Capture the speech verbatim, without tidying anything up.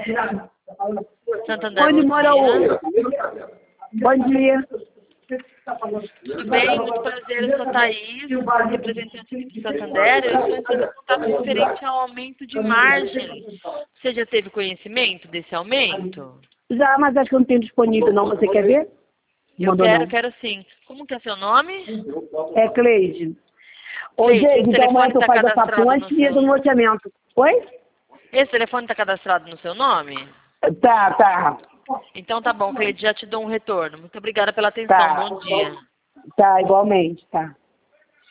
Santander, Onde bom mora dia. o... Bom dia. Tudo bem? Muito prazer, eu sou a Thaís, representante aqui do Santander. Eu estou entrando em contato referente ao aumento de margem. Você já teve conhecimento desse aumento? Já, mas acho que não tem disponível não. Você quer ver? Eu Mandou quero, não. quero sim. Como que é seu nome? É Cleide. Ô, Cleide, Deide, esse então amanhã telefone tu está faz essa cadastrado no ponte e seu... do loteamento. Oi? Esse telefone está cadastrado no seu nome? Tá, tá. Então tá bom, Cleide, já te dou um retorno. Muito obrigada pela atenção. Tá. Bom dia. Tá, igualmente, tá.